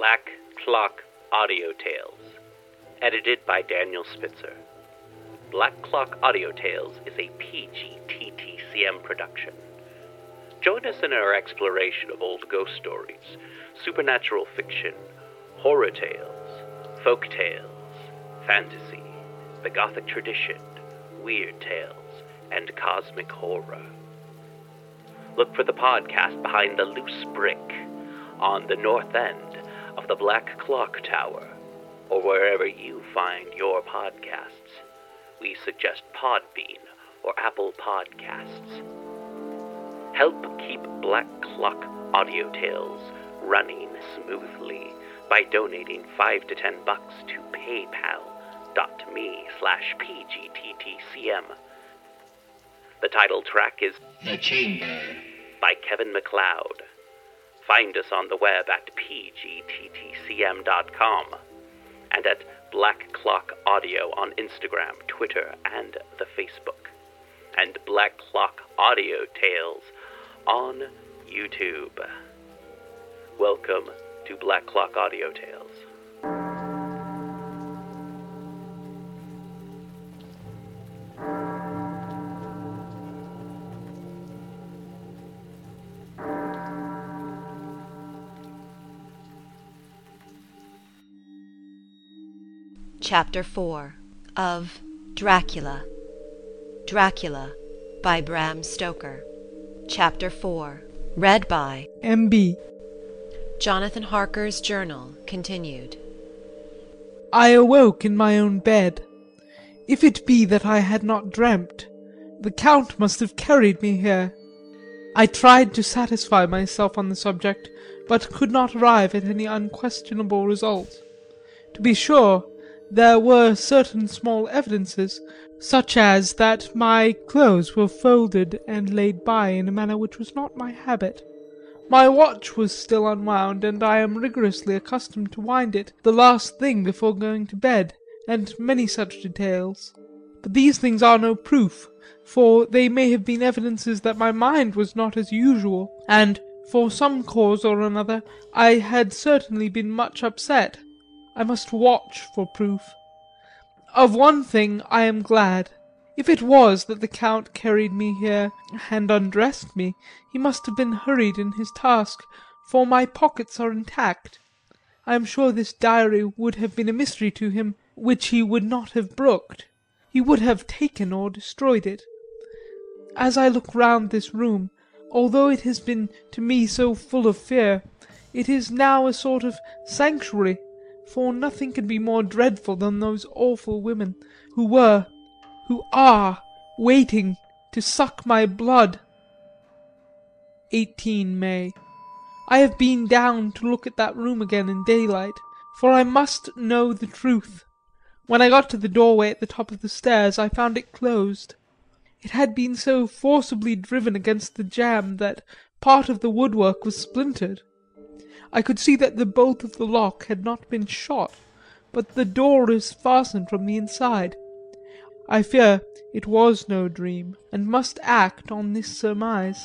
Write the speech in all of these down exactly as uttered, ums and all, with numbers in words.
Black Clock Audio Tales, edited by Daniel Spitzer. Black Clock Audio Tales is a P G T T C M production. Join us in our exploration of old ghost stories, supernatural fiction, horror tales, folk tales, fantasy, the Gothic tradition, weird tales, and cosmic horror. Look for the podcast Behind the Loose Brick on the north end of the Black Clock Tower, or wherever you find your podcasts. We suggest Podbean or Apple Podcasts. Help keep Black Clock Audio Tales running smoothly by donating five to ten bucks to paypal.me slash pgttcm. The title track is The Chamber by Kevin MacLeod. Find us on the web at p g t t c m dot com and at Black Clock Audio on Instagram, Twitter, and the Facebook, and Black Clock Audio Tales on YouTube. Welcome to Black Clock Audio Tales. Chapter four of Dracula. Dracula by Bram Stoker. Chapter four. Read by M B Jonathan Harker's Journal continued. I awoke in my own bed. If it be that I had not dreamt, the Count must have carried me here. I tried to satisfy myself on the subject, but could not arrive at any unquestionable result. To be sure, there were certain small evidences, such as that my clothes were folded and laid by in a manner which was not my habit. My watch was still unwound, and I am rigorously accustomed to wind it the last thing before going to bed, and many such details. But these things are no proof, for they may have been evidences that my mind was not as usual, and, for some cause or another, I had certainly been much upset. I must watch for proof. Of one thing I am glad. If it was that the Count carried me here and undressed me, he must have been hurried in his task, for my pockets are intact. I am sure this diary would have been a mystery to him which he would not have brooked. He would have taken or destroyed it. As I look round this room, although it has been to me so full of fear, it is now a sort of sanctuary, for nothing can be more dreadful than those awful women who were, who are, waiting to suck my blood. eighteen May. I have been down to look at that room again in daylight, for I must know the truth. When I got to the doorway at the top of the stairs I found it closed. It had been so forcibly driven against the jamb that part of the woodwork was splintered. I could see that the bolt of the lock had not been shot, but the door is fastened from the inside. I fear it was no dream, and must act on this surmise.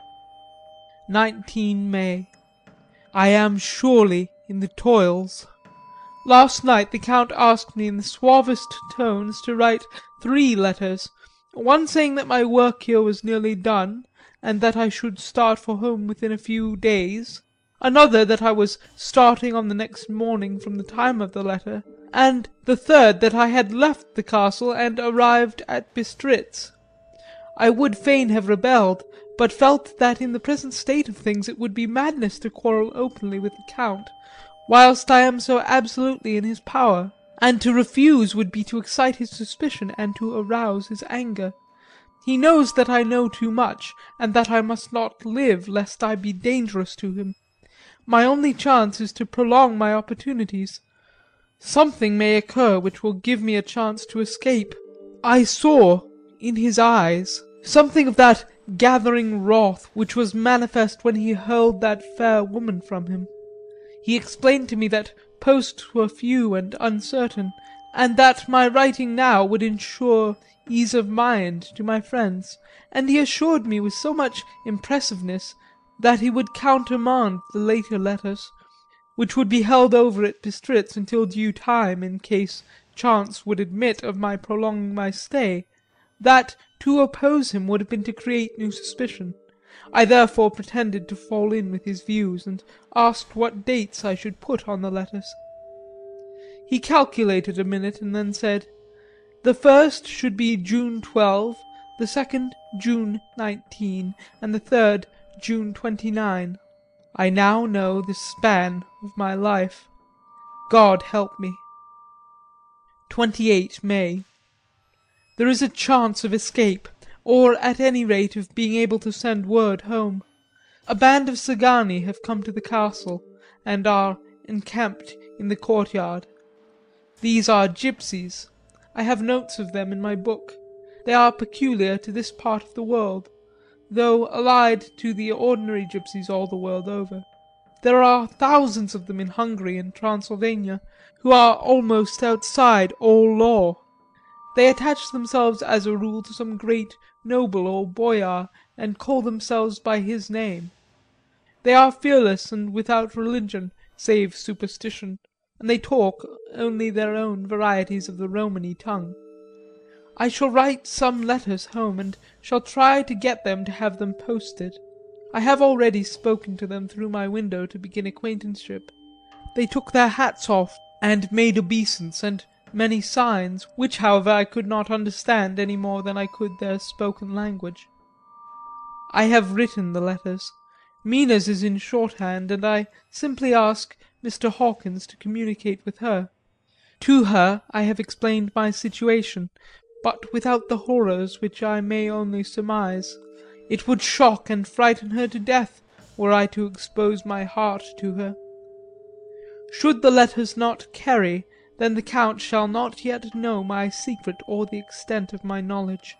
nineteen May. I am surely in the toils. Last night the Count asked me in the suavest tones to write three letters, one saying that my work here was nearly done, and that I should start for home within a few days, another that I was starting on the next morning from the time of the letter, and the third that I had left the castle and arrived at Bistritz. I would fain have rebelled, but felt that in the present state of things it would be madness to quarrel openly with the Count, whilst I am so absolutely in his power, and to refuse would be to excite his suspicion and to arouse his anger. He knows that I know too much, and that I must not live lest I be dangerous to him. My only chance is to prolong my opportunities. Something may occur which will give me a chance to escape. I saw in his eyes something of that gathering wrath which was manifest when he hurled that fair woman from him. He explained to me that posts were few and uncertain, and that my writing now would ensure ease of mind to my friends, and he assured me with so much impressiveness that he would countermand the later letters, which would be held over at Bistritz until due time in case chance would admit of my prolonging my stay, that to oppose him would have been to create new suspicion. I therefore pretended to fall in with his views, and asked what dates I should put on the letters. He calculated a minute and then said, "The first should be June twelve, the second June nineteen, and the third June twenty-nine. I now know the span of my life. God help me." twenty-eighth May. There is a chance of escape, or at any rate of being able to send word home. A band of Szgany have come to the castle, and are encamped in the courtyard. These are gipsies. I have notes of them in my book. They are peculiar to this part of the world, though allied to the ordinary gipsies all the world over. There are thousands of them in Hungary and Transylvania, who are almost outside all law. They attach themselves as a rule to some great noble or boyar, and call themselves by his name. They are fearless and without religion, save superstition, and they talk only their own varieties of the Romany tongue. I shall write some letters home, and shall try to get them to have them posted. I have already spoken to them through my window to begin acquaintanceship. They took their hats off and made obeisance and many signs, which however I could not understand any more than I could their spoken language. I have written the letters. Mina's is in shorthand, and I simply ask Mister Hawkins to communicate with her. To her I have explained my situation, but without the horrors which I may only surmise. It would shock and frighten her to death were I to expose my heart to her. Should the letters not carry, then the Count shall not yet know my secret or the extent of my knowledge.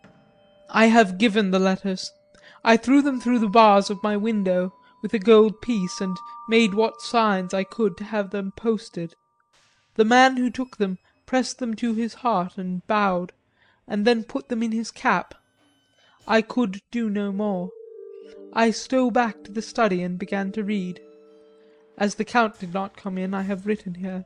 I have given the letters. I threw them through the bars of my window with a gold piece, and made what signs I could to have them posted. The man who took them pressed them to his heart and bowed, and then put them in his cap. I could do no more. I stole back to the study and began to read. As the Count did not come in, I have written here.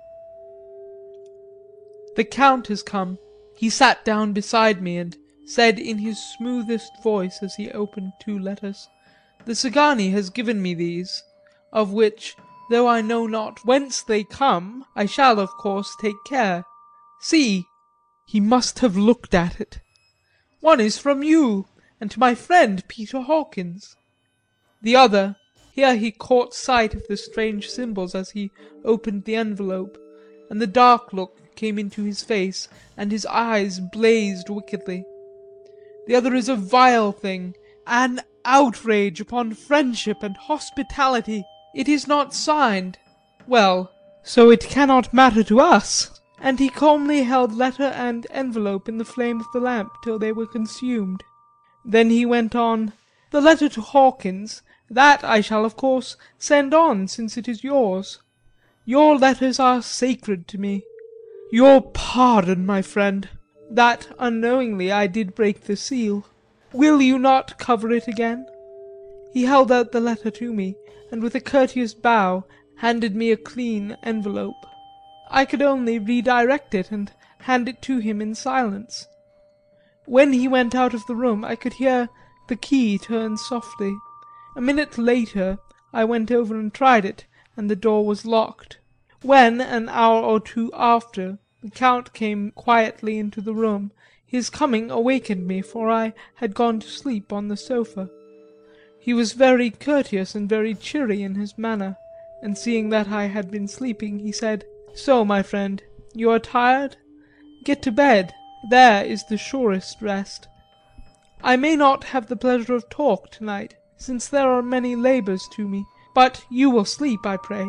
The Count has come. He sat down beside me and said in his smoothest voice as he opened two letters, "The Szgany has given me these, of which, though I know not whence they come, I shall of course take care. See!" He must have looked at it. "One is from you, and to my friend Peter Hawkins. The other," here he caught sight of the strange symbols as he opened the envelope, and the dark look came into his face, and his eyes blazed wickedly. "The other is a vile thing, an outrage upon friendship and hospitality. It is not signed. Well, so it cannot matter to us." And he calmly held letter and envelope in the flame of the lamp till they were consumed. Then he went on, "The letter to Hawkins, that I shall of course send on, since it is yours. Your letters are sacred to me. Your pardon, my friend, that unknowingly I did break the seal. Will you not cover it again?" He held out the letter to me, and with a courteous bow handed me a clean envelope. I could only redirect it and hand it to him in silence. When he went out of the room I could hear the key turn softly. A minute later I went over and tried it, and the door was locked. When, an hour or two after, the Count came quietly into the room, his coming awakened me, for I had gone to sleep on the sofa. He was very courteous and very cheery in his manner, and seeing that I had been sleeping, he said, "So, my friend, you are tired? Get to bed, there is the surest rest. I may not have the pleasure of talk to-night, since there are many labours to me, but you will sleep, I pray."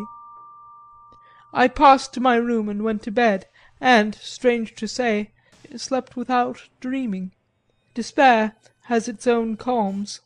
I passed to my room and went to bed, and, strange to say, slept without dreaming. Despair has its own calms.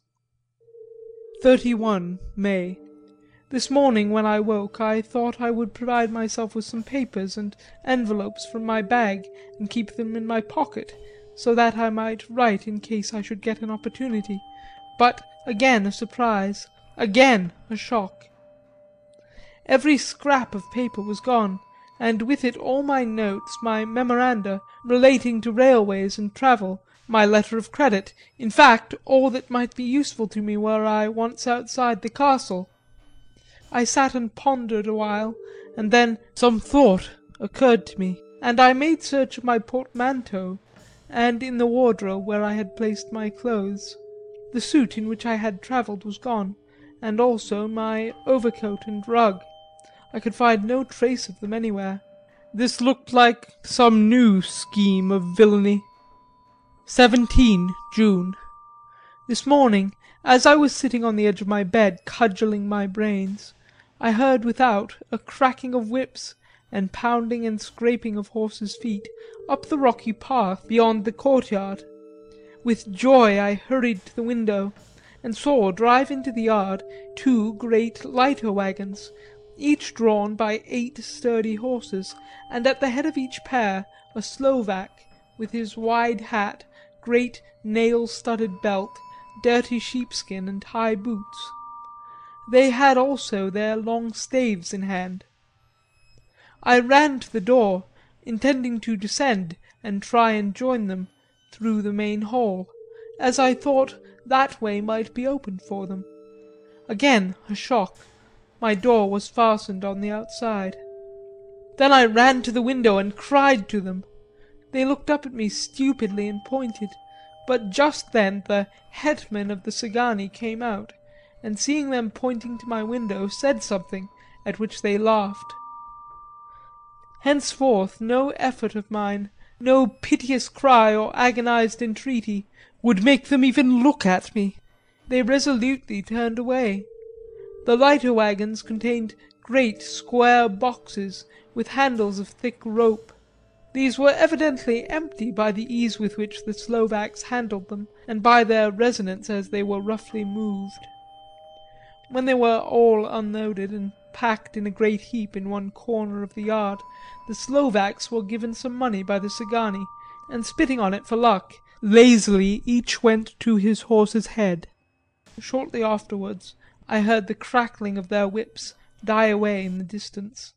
thirty-first May. This morning when I woke I thought I would provide myself with some papers and envelopes from my bag and keep them in my pocket, so that I might write in case I should get an opportunity, but again a surprise, again a shock. Every scrap of paper was gone, and with it all my notes, my memoranda relating to railways and travel, my letter of credit, in fact all that might be useful to me were I once outside the castle. I sat and pondered awhile, and then some thought occurred to me, and I made search of my portmanteau, and in the wardrobe where I had placed my clothes. The suit in which I had travelled was gone, and also my overcoat and rug. I could find no trace of them anywhere. This looked like some new scheme of villainy. seventeen June. This morning, as I was sitting on the edge of my bed cudgelling my brains, I heard without a cracking of whips and pounding and scraping of horses' feet up the rocky path beyond the courtyard. With joy I hurried to the window, and saw drive into the yard two great leiter wagons, each drawn by eight sturdy horses, and at the head of each pair a Slovak, with his wide hat, great nail-studded belt, dirty sheepskin, and high boots. They had also their long staves in hand. I ran to the door, intending to descend and try and join them through the main hall, as I thought that way might be opened for them. Again a shock. My door was fastened on the outside. Then I ran to the window and cried to them. They looked up at me stupidly and pointed, but just then the hetman of the Szgany came out, and seeing them pointing to my window said something, at which they laughed. Henceforth no effort of mine, no piteous cry or agonized entreaty, would make them even look at me. They resolutely turned away. The leiter wagons contained great square boxes with handles of thick rope. These were evidently empty by the ease with which the Slovaks handled them, and by their resonance as they were roughly moved. When they were all unloaded and packed in a great heap in one corner of the yard, the Slovaks were given some money by the Szgany, and spitting on it for luck, lazily each went to his horse's head. Shortly afterwards I heard the crackling of their whips die away in the distance.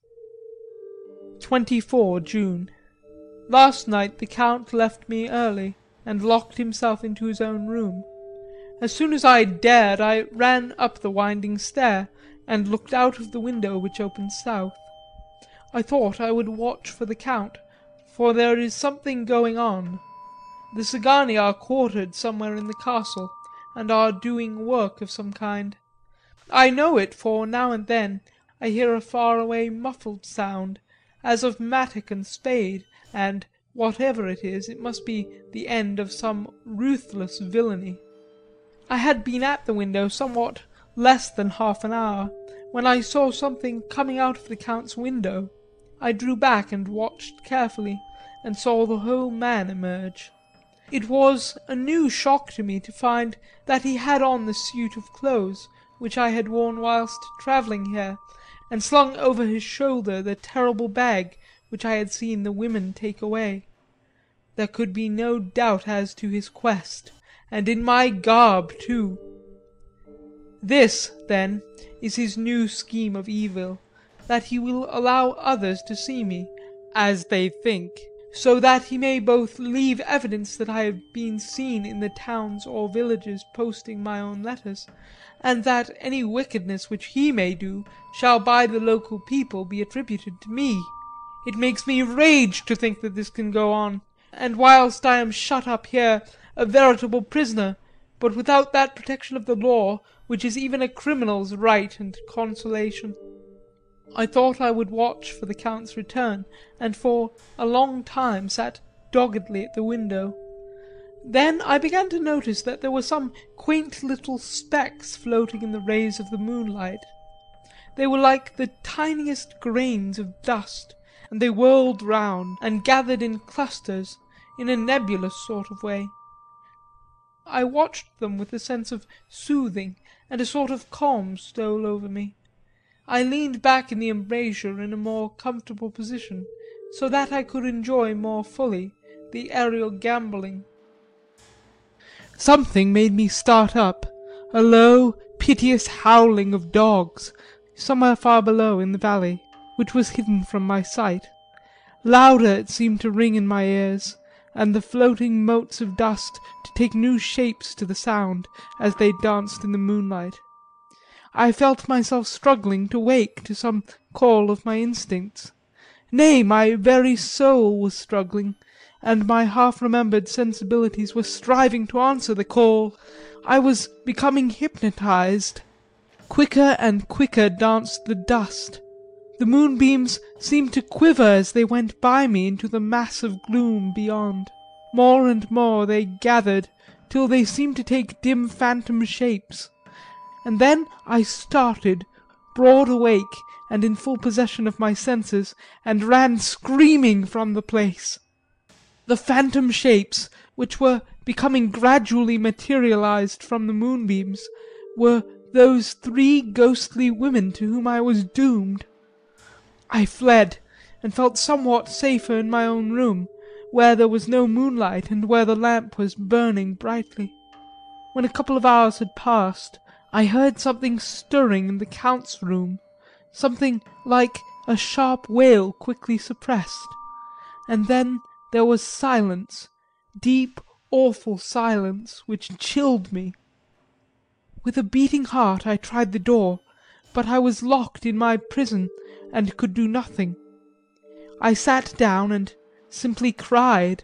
twenty-four June. Last night the Count left me early, and locked himself into his own room. As soon as I dared I ran up the winding stair, and looked out of the window which opened south. I thought I would watch for the Count, for there is something going on. The Szgany are quartered somewhere in the castle, and are doing work of some kind. I know it, for now and then I hear a far-away muffled sound, as of mattock and spade, and, whatever it is, it must be the end of some ruthless villainy. I had been at the window somewhat less than half an hour, when I saw something coming out of the Count's window. I drew back and watched carefully, and saw the whole man emerge. It was a new shock to me to find that he had on the suit of clothes which I had worn whilst travelling here, and slung over his shoulder the terrible bag which I had seen the women take away. There could be no doubt as to his quest, and in my garb too. This, then, is his new scheme of evil, that he will allow others to see me, as they think, so that he may both leave evidence that I have been seen in the towns or villages posting my own letters, and that any wickedness which he may do shall by the local people be attributed to me. It makes me rage to think that this can go on, and whilst I am shut up here a veritable prisoner, but without that protection of the law which is even a criminal's right and consolation. I thought I would watch for the Count's return, and for a long time sat doggedly at the window. Then I began to notice that there were some quaint little specks floating in the rays of the moonlight. They were like the tiniest grains of dust, and they whirled round and gathered in clusters in a nebulous sort of way. I watched them with a sense of soothing, and a sort of calm stole over me. I leaned back in the embrasure in a more comfortable position, so that I could enjoy more fully the aerial gambolling. Something made me start up, a low, piteous howling of dogs, somewhere far below in the valley, which was hidden from my sight. Louder it seemed to ring in my ears, and the floating motes of dust to take new shapes to the sound as they danced in the moonlight. I felt myself struggling to wake to some call of my instincts. Nay, my very soul was struggling, and my half-remembered sensibilities were striving to answer the call. I was becoming hypnotized. Quicker and quicker danced the dust. The moonbeams seemed to quiver as they went by me into the mass of gloom beyond. More and more they gathered, till they seemed to take dim phantom shapes. And then I started, broad awake and in full possession of my senses, and ran screaming from the place. The phantom shapes, which were becoming gradually materialized from the moonbeams, were those three ghostly women to whom I was doomed. I fled, and felt somewhat safer in my own room, where there was no moonlight and where the lamp was burning brightly. When a couple of hours had passed, I heard something stirring in the Count's room, something like a sharp wail quickly suppressed, and then there was silence, deep, awful silence, which chilled me. With a beating heart I tried the door, but I was locked in my prison and could do nothing. I sat down and simply cried.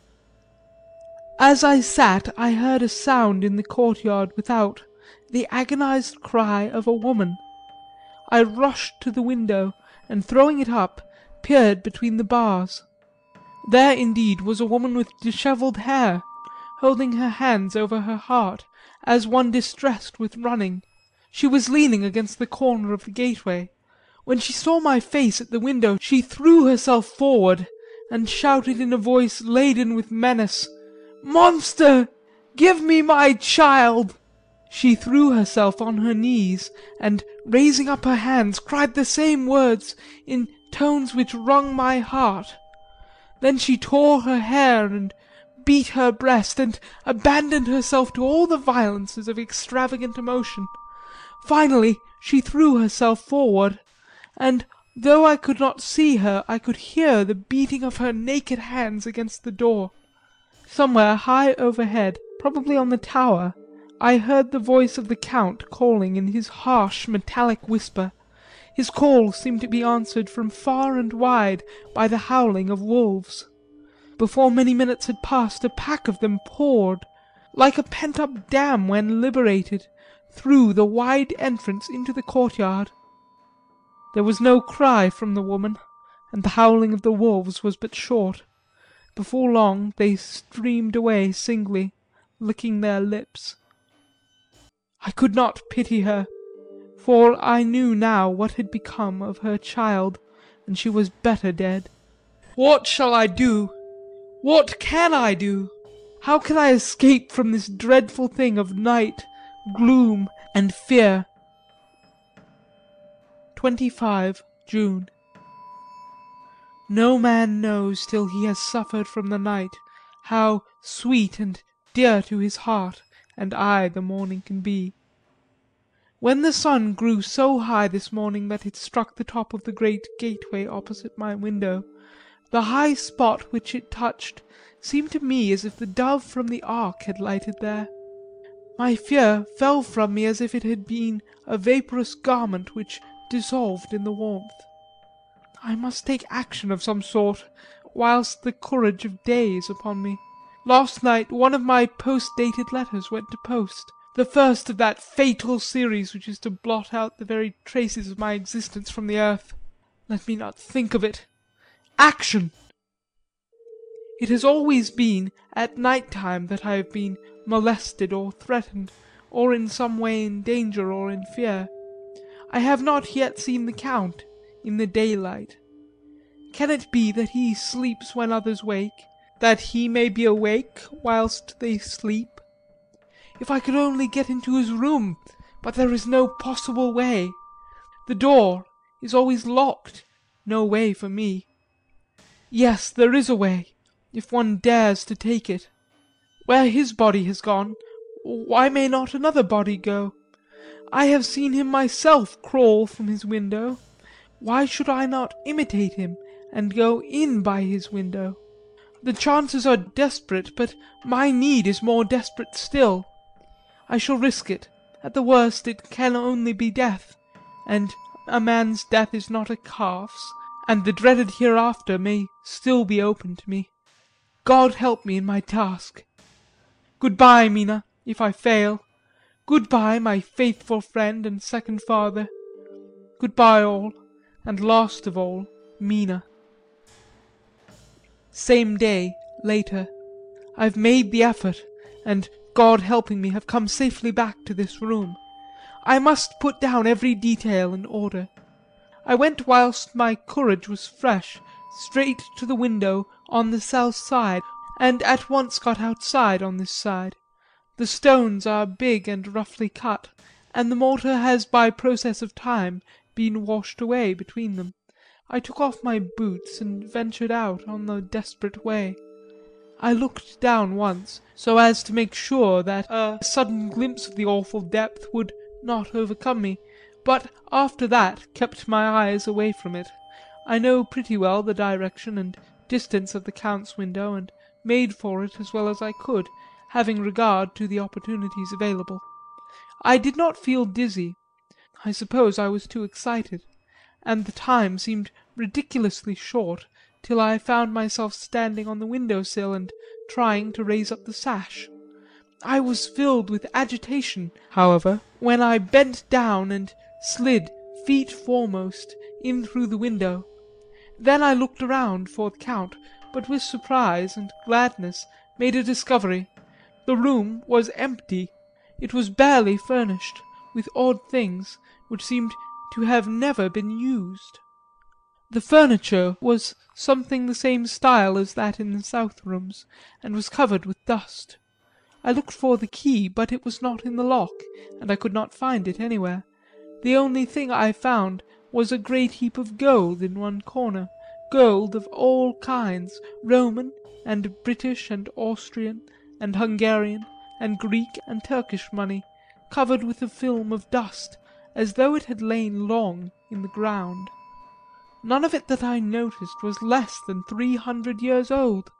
As I sat I heard a sound in the courtyard without, the agonized cry of a woman. I rushed to the window, and throwing it up, peered between the bars. There indeed was a woman with dishevelled hair, holding her hands over her heart, as one distressed with running. She was leaning against the corner of the gateway. When she saw my face at the window she threw herself forward, and shouted in a voice laden with menace, "Monster! Give me my child!" She threw herself on her knees, and, raising up her hands, cried the same words in tones which wrung my heart. Then she tore her hair and beat her breast, and abandoned herself to all the violences of extravagant emotion. Finally she threw herself forward, and though I could not see her I could hear the beating of her naked hands against the door. Somewhere high overhead, probably on the tower, I heard the voice of the Count calling in his harsh metallic whisper. His call seemed to be answered from far and wide by the howling of wolves. Before many minutes had passed a pack of them poured, like a pent-up dam when liberated, through the wide entrance into the courtyard. There was no cry from the woman, and the howling of the wolves was but short. Before long they streamed away singly, licking their lips. I could not pity her, for I knew now what had become of her child, and she was better dead. What shall I do? What can I do? How can I escape from this dreadful thing of night, gloom, and fear? twenty-five June. No man knows till he has suffered from the night how sweet and dear to his heart and eye the morning can be. When the sun grew so high this morning that it struck the top of the great gateway opposite my window, the high spot which it touched seemed to me as if the dove from the ark had lighted there. My fear fell from me as if it had been a vaporous garment which dissolved in the warmth. I must take action of some sort, whilst the courage of day is upon me. Last night one of my post-dated letters went to post, the first of that fatal series which is to blot out the very traces of my existence from the earth. Let me not think of it. Action! It has always been at night-time that I have been molested or threatened, or in some way in danger or in fear. I have not yet seen the Count in the daylight. Can it be that he sleeps when others wake, that he may be awake whilst they sleep? If I could only get into his room, but there is no possible way. The door is always locked, no way for me. Yes, there is a way, if one dares to take it. Where his body has gone, why may not another body go? I have seen him myself crawl from his window. Why should I not imitate him, and go in by his window? The chances are desperate, but my need is more desperate still. I shall risk it. At the worst it can only be death, and a man's death is not a calf's, and the dreaded hereafter may still be open to me. God help me in my task. Good-bye, Mina, if I fail. Good-bye, my faithful friend and second father. Good-bye all, and last of all, Mina. Same day, later. I've made the effort, and, God helping me, have come safely back to this room. I must put down every detail in order. I went whilst my courage was fresh, straight to the window on the south side, and at once got outside on this side. The stones are big and roughly cut, and the mortar has by process of time been washed away between them. I took off my boots and ventured out on the desperate way. I looked down once, so as to make sure that a sudden glimpse of the awful depth would not overcome me, but after that kept my eyes away from it. I know pretty well the direction and distance of the Count's window, and made for it as well as I could, having regard to the opportunities available. I did not feel dizzy. I suppose I was too excited, and the time seemed ridiculously short till I found myself standing on the window-sill and trying to raise up the sash. I was filled with agitation, however, when I bent down and slid, feet foremost, in through the window. Then I looked around for the Count, but with surprise and gladness made a discovery. The room was empty. It was barely furnished, with odd things, which seemed to have never been used. The furniture was something the same style as that in the south rooms, and was covered with dust. I looked for the key, but it was not in the lock, and I could not find it anywhere. The only thing I found was a great heap of gold in one corner, gold of all kinds, Roman and British and Austrian and Hungarian and Greek and Turkish money, covered with a film of dust, as though it had lain long in the ground. None of it that I noticed was less than three hundred years old.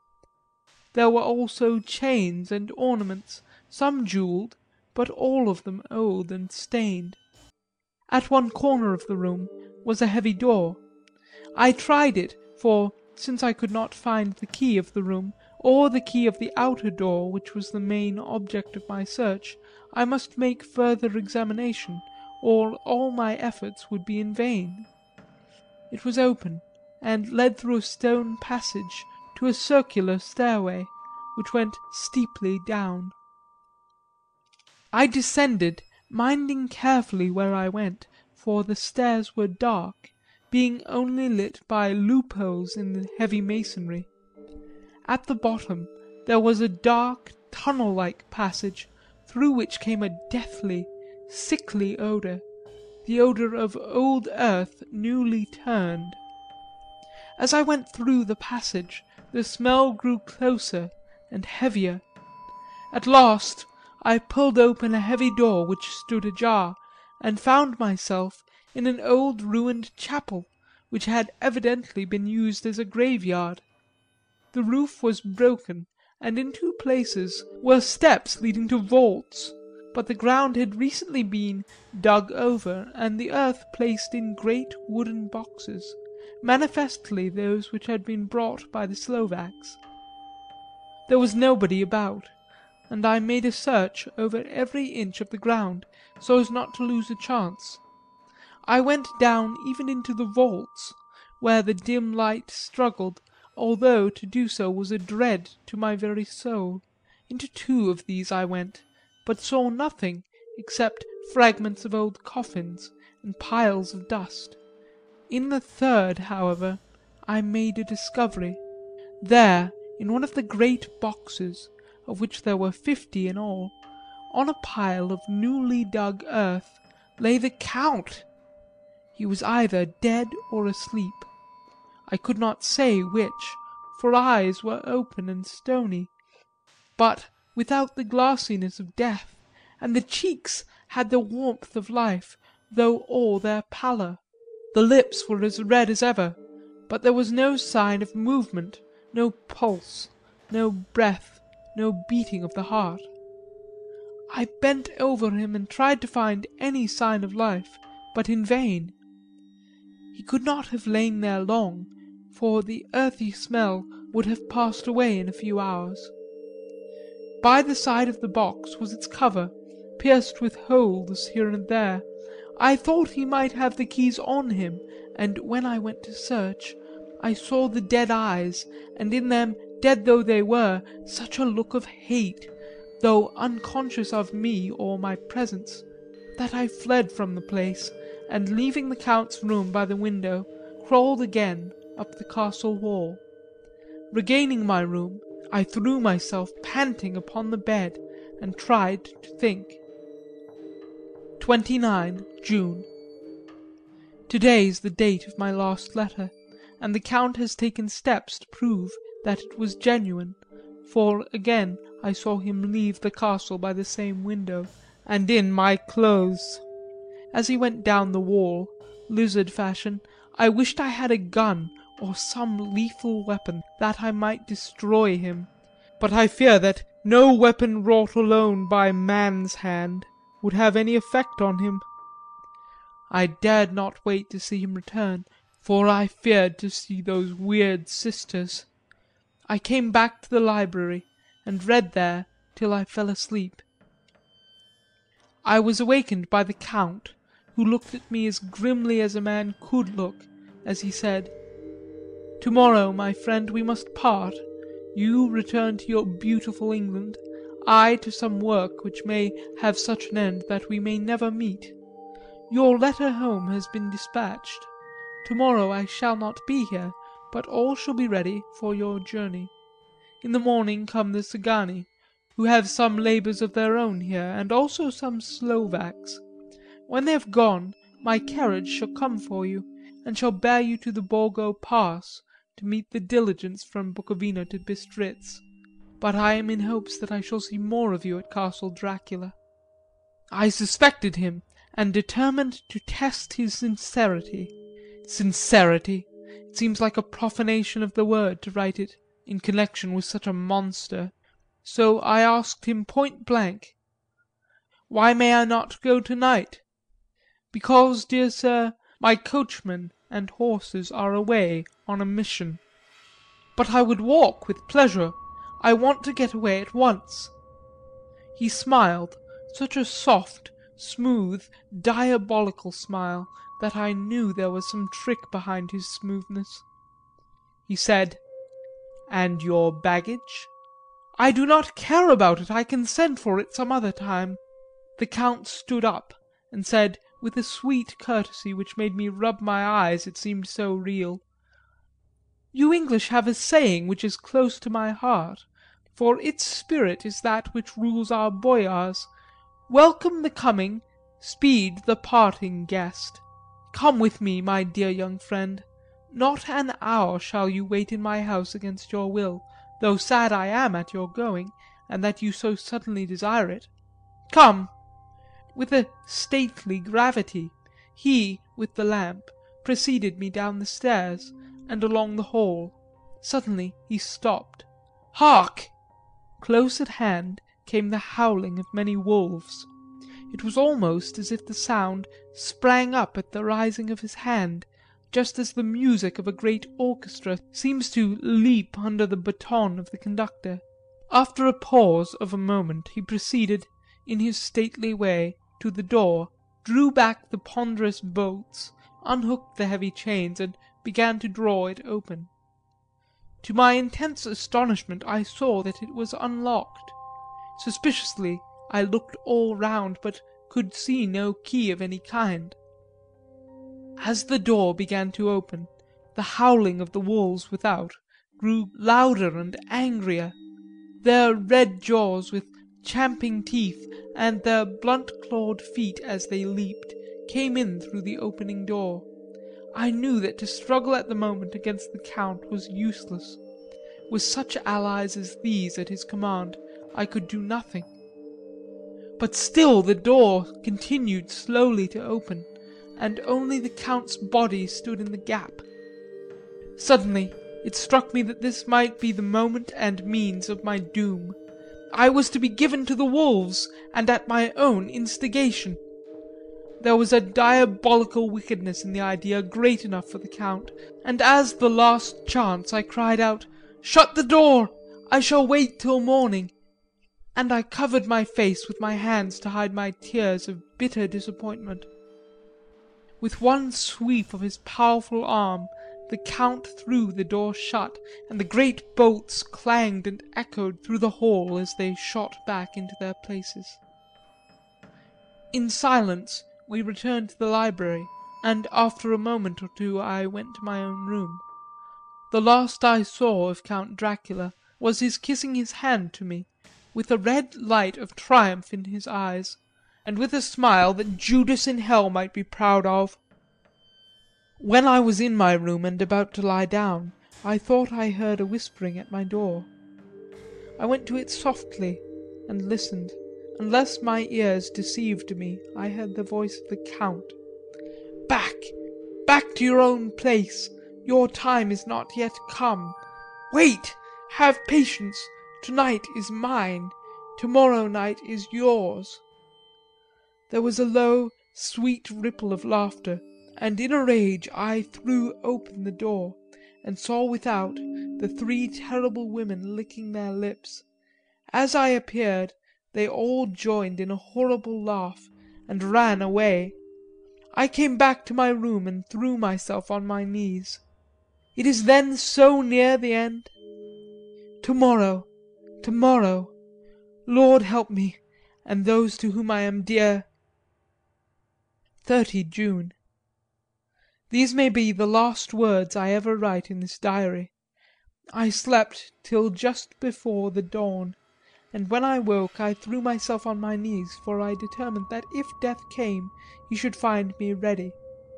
There were also chains and ornaments, some jewelled, but all of them old and stained. At one corner of the room was a heavy door. I tried it, for, since I could not find the key of the room, or the key of the outer door which was the main object of my search, I must make further examination, or all my efforts would be in vain. It was open, and led through a stone passage to a circular stairway, which went steeply down. I descended, minding carefully where I went, for the stairs were dark, being only lit by loopholes in the heavy masonry. At the bottom there was a dark, tunnel-like passage, through which came a deathly, sickly odour, the odour of old earth newly turned. As I went through the passage, the smell grew closer and heavier. At last I pulled open a heavy door which stood ajar, and found myself in an old ruined chapel, which had evidently been used as a graveyard. The roof was broken, and in two places were steps leading to vaults, but the ground had recently been dug over, and the earth placed in great wooden boxes, manifestly those which had been brought by the Slovaks. There was nobody about, and I made a search over every inch of the ground, so as not to lose a chance. I went down even into the vaults, where the dim light struggled, although to do so was a dread to my very soul. Into two of these I went, but saw nothing except fragments of old coffins and piles of dust. In the third, however, I made a discovery. There, in one of the great boxes, of which there were fifty in all, on a pile of newly dug earth, lay the Count. He was either dead or asleep. I could not say which, for eyes were open and stony, but without the glassiness of death, and the cheeks had the warmth of life, though all their pallor. The lips were as red as ever, but there was no sign of movement, no pulse, no breath, no beating of the heart. I bent over him and tried to find any sign of life, but in vain. He could not have lain there long, for the earthy smell would have passed away in a few hours. By the side of the box was its cover, pierced with holes here and there. I thought he might have the keys on him, and when I went to search, I saw the dead eyes, and in them, dead though they were, such a look of hate, though unconscious of me or my presence, that I fled from the place, and leaving the Count's room by the window, crawled again up the castle wall. Regaining my room, I threw myself panting upon the bed, and tried to think. twenty-nine June. To-day's the date of my last letter, and the Count has taken steps to prove that it was genuine, for again I saw him leave the castle by the same window, and in my clothes. As he went down the wall, lizard fashion, I wished I had a gun or some lethal weapon, that I might destroy him, but I fear that no weapon wrought alone by man's hand would have any effect on him. I dared not wait to see him return, for I feared to see those weird sisters. I came back to the library, and read there till I fell asleep. I was awakened by the Count, who looked at me as grimly as a man could look, as he said, "To-morrow, my friend, we must part. You return to your beautiful England, I to some work which may have such an end that we may never meet. Your letter home has been dispatched. To-morrow I shall not be here, but all shall be ready for your journey. In the morning come the Szgany, who have some labours of their own here, and also some Slovaks. When they have gone, my carriage shall come for you, and shall bear you to the Borgo Pass, to meet the diligence from Bukovina to Bistritz. But I am in hopes that I shall see more of you at Castle Dracula." I suspected him, and determined to test his sincerity. Sincerity! It seems like a profanation of the word to write it in connection with such a monster. So I asked him point blank, "Why may I not go to-night?" "Because, dear sir, my coachman and horses are away on a mission." "But I would walk with pleasure. I want to get away at once." He smiled, such a soft, smooth, diabolical smile, that I knew there was some trick behind his smoothness. He said, "And your baggage?" "I do not care about it. I can send for it some other time." The Count stood up, and said, with a sweet courtesy which made me rub my eyes, it seemed so real, "You English have a saying which is close to my heart, for its spirit is that which rules our boyars, 'Welcome the coming, speed the parting guest.' Come with me, my dear young friend. Not an hour shall you wait in my house against your will, though sad I am at your going, and that you so suddenly desire it. Come!" With a stately gravity, he, with the lamp, preceded me down the stairs, and along the hall. Suddenly he stopped. "Hark!" Close at hand came the howling of many wolves. It was almost as if the sound sprang up at the rising of his hand, just as the music of a great orchestra seems to leap under the baton of the conductor. After a pause of a moment he proceeded, in his stately way, to the door, drew back the ponderous bolts, unhooked the heavy chains, and began to draw it open. To my intense astonishment I saw that it was unlocked. Suspiciously I looked all round, but could see no key of any kind. As the door began to open, the howling of the wolves without grew louder and angrier. Their red jaws with champing teeth, and their blunt-clawed feet as they leaped, came in through the opening door. I knew that to struggle at the moment against the Count was useless. With such allies as these at his command I could do nothing. but still the door continued slowly to open, and only the Count's body stood in the gap. Suddenly it struck me that this might be the moment and means of my doom. I was to be given to the wolves, and at my own instigation. There was a diabolical wickedness in the idea great enough for the Count, and as the last chance I cried out, "Shut the door! I shall wait till morning," and I covered my face with my hands to hide my tears of bitter disappointment. With one sweep of his powerful arm the Count threw the door shut, and the great bolts clanged and echoed through the hall as they shot back into their places. In silence we returned to the library, and after a moment or two I went to my own room. The last I saw of Count Dracula was his kissing his hand to me, with a red light of triumph in his eyes, and with a smile that Judas in hell might be proud of. When I was in my room and about to lie down, I thought I heard a whispering at my door. I went to it softly and listened. Unless my ears deceived me, I heard the voice of the Count. "Back! Back to your own place! Your time is not yet come. Wait! Have patience! To-night is mine. To-morrow night is yours." There was a low, sweet ripple of laughter, and in a rage I threw open the door, and saw without the three terrible women licking their lips. As I appeared, they all joined in a horrible laugh, and ran away. I came back to my room and threw myself on my knees. It is then so near the end? To-morrow, to-morrow, Lord help me, and those to whom I am dear. thirtieth of June. These may be the last words I ever write in this diary. I slept till just before the dawn, and when I woke I threw myself on my knees, for I determined that if death came he should find me ready.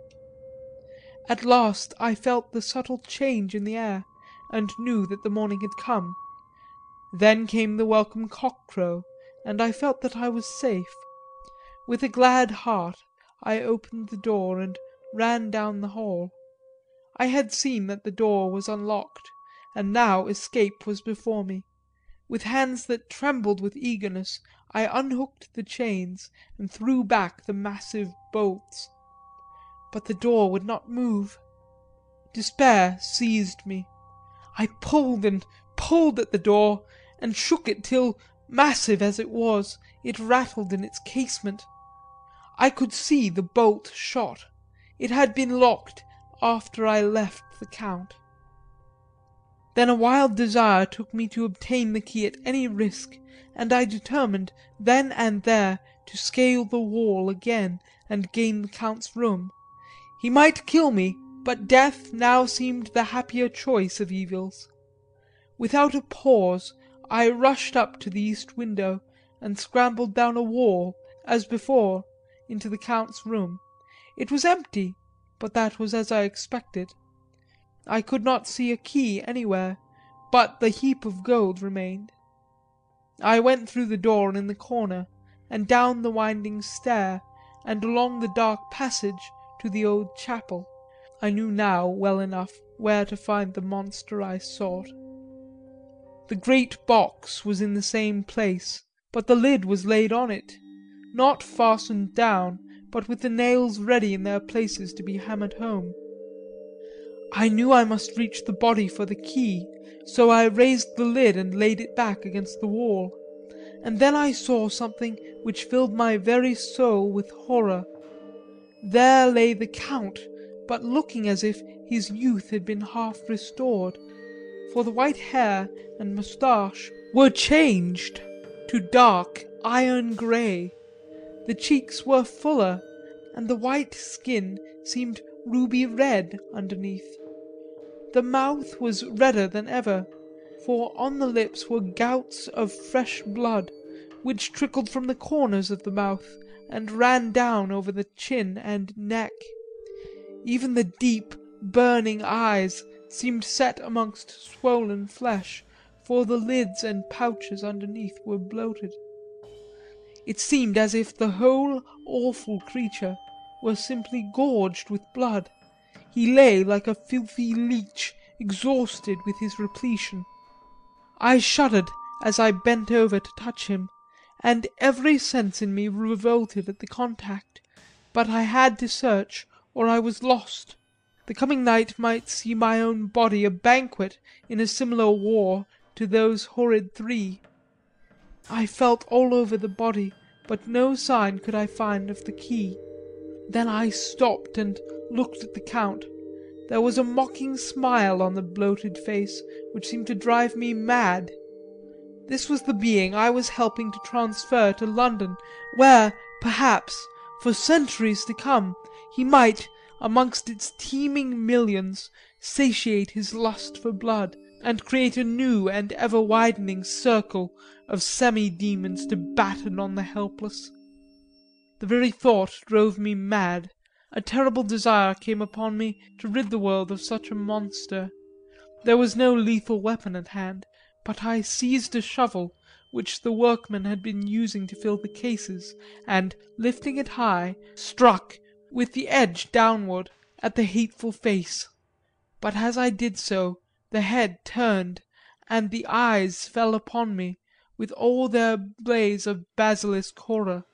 At last I felt the subtle change in the air, and knew that the morning had come. Then came the welcome cock-crow, and I felt that I was safe. With a glad heart I opened the door and ran down the hall. I had seen that the door was unlocked, and now escape was before me. With hands that trembled with eagerness I unhooked the chains and threw back the massive bolts. But the door would not move. Despair seized me. I pulled and pulled at the door, and shook it till, massive as it was, it rattled in its casement. I could see the bolt shot. It had been locked after I left the Count. Then a wild desire took me to obtain the key at any risk, and I determined then and there to scale the wall again and gain the Count's room. He might kill me, but death now seemed the happier choice of evils. Without a pause I rushed up to the east window and scrambled down a wall, as before, into the Count's room. It was empty, but that was as I expected. I could not see a key anywhere, but the heap of gold remained. I went through the door in the corner, and down the winding stair, and along the dark passage to the old chapel. I knew now well enough where to find the monster I sought. The great box was in the same place, but the lid was laid on it, not fastened down, but with the nails ready in their places to be hammered home. I knew I must reach the body for the key, so I raised the lid and laid it back against the wall, and then I saw something which filled my very soul with horror. There lay the Count, but looking as if his youth had been half restored, for the white hair and moustache were changed to dark iron grey, the cheeks were fuller, and the white skin seemed ruby red underneath. The mouth was redder than ever, for on the lips were gouts of fresh blood, which trickled from the corners of the mouth and ran down over the chin and neck. Even the deep, burning eyes seemed set amongst swollen flesh, for the lids and pouches underneath were bloated. It seemed as if the whole awful creature were simply gorged with blood. He lay like a filthy leech, exhausted with his repletion. I shuddered as I bent over to touch him, and every sense in me revolted at the contact, but I had to search or I was lost. The coming night might see my own body a banquet in a similar war to those horrid three. I felt all over the body, but no sign could I find of the key. Then I stopped and looked at the Count. There was a mocking smile on the bloated face which seemed to drive me mad. This was the being I was helping to transfer to London, where, perhaps, for centuries to come, he might, amongst its teeming millions, satiate his lust for blood, and create a new and ever-widening circle of semi-demons to batten on the helpless. The very thought drove me mad. A terrible desire came upon me to rid the world of such a monster. There was no lethal weapon at hand, but I seized a shovel, which the workmen had been using to fill the cases, and, lifting it high, struck, with the edge downward, at the hateful face. But as I did so, the head turned, and the eyes fell upon me, with all their blaze of basilisk horror.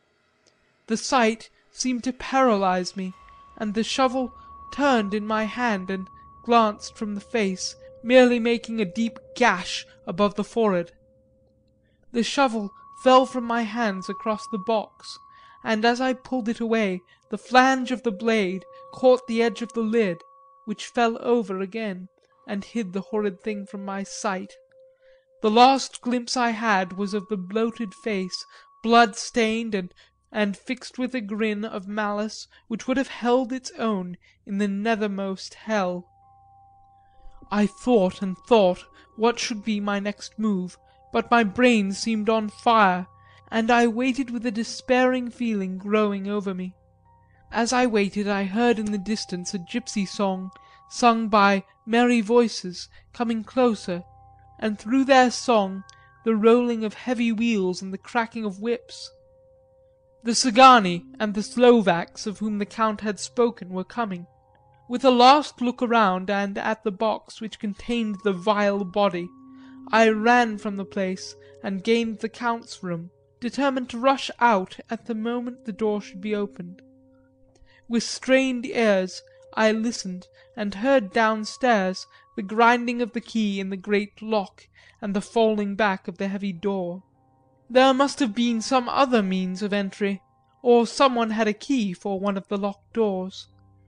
The sight seemed to paralyse me, and the shovel turned in my hand and glanced from the face, merely making a deep gash above the forehead. The shovel fell from my hands across the box, and as I pulled it away the flange of the blade caught the edge of the lid, which fell over again and hid the horrid thing from my sight. The last glimpse I had was of the bloated face, blood-stained and and fixed with a grin of malice which would have held its own in the nethermost hell. I thought and thought what should be my next move, but my brain seemed on fire, and I waited with a despairing feeling growing over me. As I waited I heard in the distance a gipsy song, sung by merry voices, coming closer, and through their song the rolling of heavy wheels and the cracking of whips. The Szgany and the Slovaks of whom the Count had spoken were coming. With a last look around and at the box which contained the vile body, I ran from the place and gained the Count's room, determined to rush out at the moment the door should be opened. With strained ears I listened and heard downstairs the grinding of the key in the great lock and the falling back of the heavy door. There must have been some other means of entry, or someone had a key for one of the locked doors.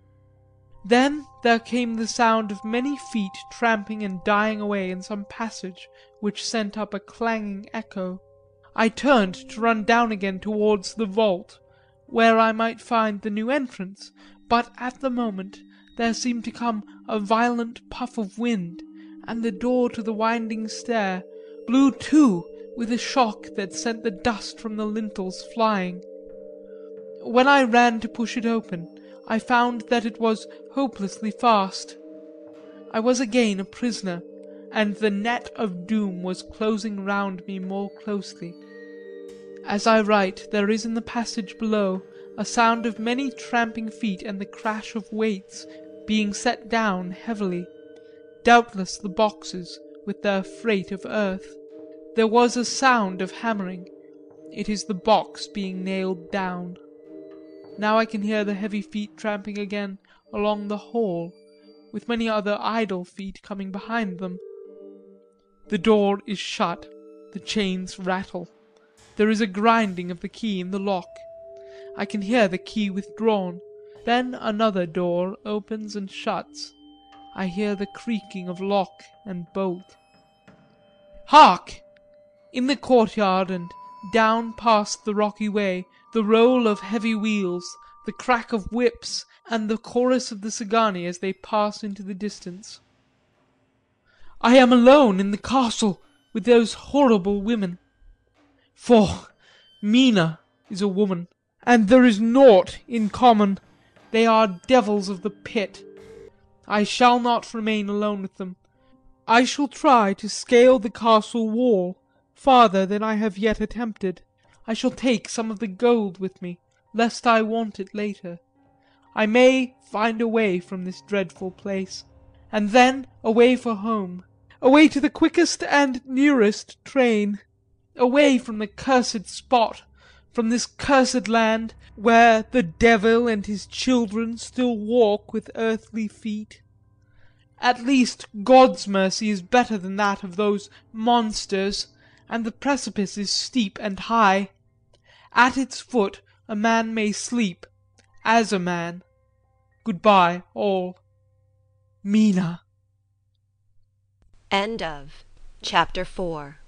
Then there came the sound of many feet tramping and dying away in some passage which sent up a clanging echo. I turned to run down again towards the vault, where I might find the new entrance, but at the moment there seemed to come a violent puff of wind, and the door to the winding stair blew to with a shock that sent the dust from the lintels flying. When I ran to push it open, I found that it was hopelessly fast. I was again a prisoner, and the net of doom was closing round me more closely. As I write, there is in the passage below a sound of many tramping feet and the crash of weights being set down heavily, doubtless the boxes with their freight of earth. There was a sound of hammering. It is the box being nailed down. Now I can hear the heavy feet tramping again along the hall, with many other idle feet coming behind them. The door is shut, the chains rattle. There is a grinding of the key in the lock. I can hear the key withdrawn. Then another door opens and shuts. I hear the creaking of lock and bolt. Hark! In the courtyard and down past the rocky way, the roll of heavy wheels, the crack of whips, and the chorus of the Szgany as they pass into the distance. I am alone in the castle with those horrible women. For Mina is a woman, and there is naught in common. They are devils of the pit. I shall not remain alone with them. I shall try to scale the castle wall farther than I have yet attempted. I shall take some of the gold with me, lest I want it later. I may find a way from this dreadful place, and then away for home, away to the quickest and nearest train, away from the cursed spot, from this cursed land, where the devil and his children still walk with earthly feet. At least God's mercy is better than that of those monsters, and the precipice is steep and high. At its foot a man may sleep, as a man. Good-bye, all. Mina. End of Chapter four.